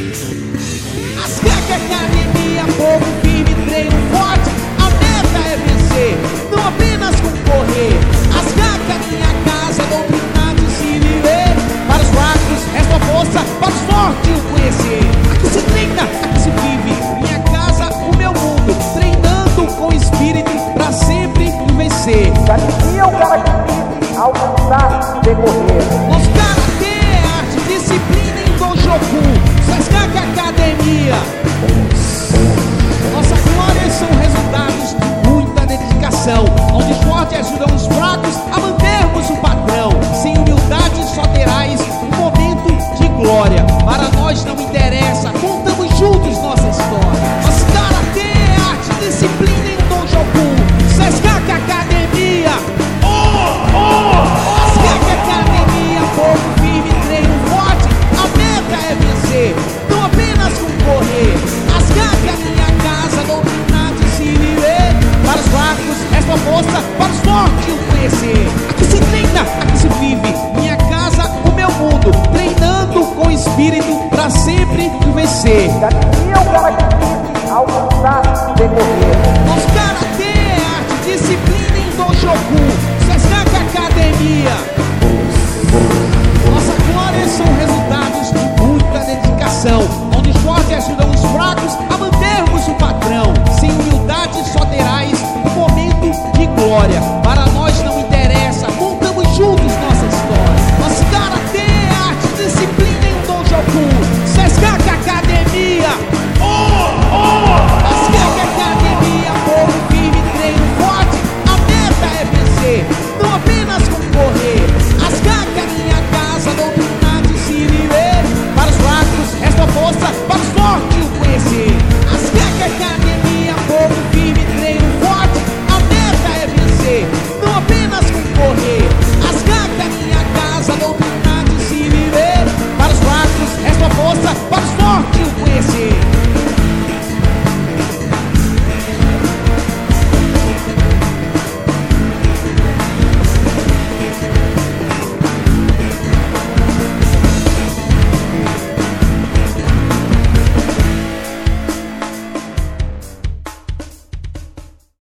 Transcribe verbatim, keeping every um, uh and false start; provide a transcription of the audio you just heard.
Ascac Academia, povo firme, treino forte. A meta é vencer, não apenas concorrer. Ascac é minha casa, doutrinado e se viver. Para os fracos, resta força, para os fortes o conhecer. Aqui se treina, aqui se vive. Minha casa, o meu mundo. Treinando com espírito pra sempre vencer. Academia é o cara que vive ao lutar e decorrer. Os karatê é arte, disciplina em Dojoku. Ascac Academia. Nossa glória são resultados de muita dedicação, onde os fortes ajudam os fracos a mantermos o padrão. Sem humildade só terás um momento de glória. Para nós não interessa, contamos juntos nossa história. Os karatê é arte, disciplina em Dojoku. Ascac Academia. Oh, oh, Ascac Academia, povo firme, treino forte. A meta é vencer, não apenas concorrer. Ascac é minha casa, doutrinado e se viver. Para os fracos, resta força, para os fortes o conhecer. Aqui se treina, aqui se vive. Minha casa, o meu mundo. Treinando com espírito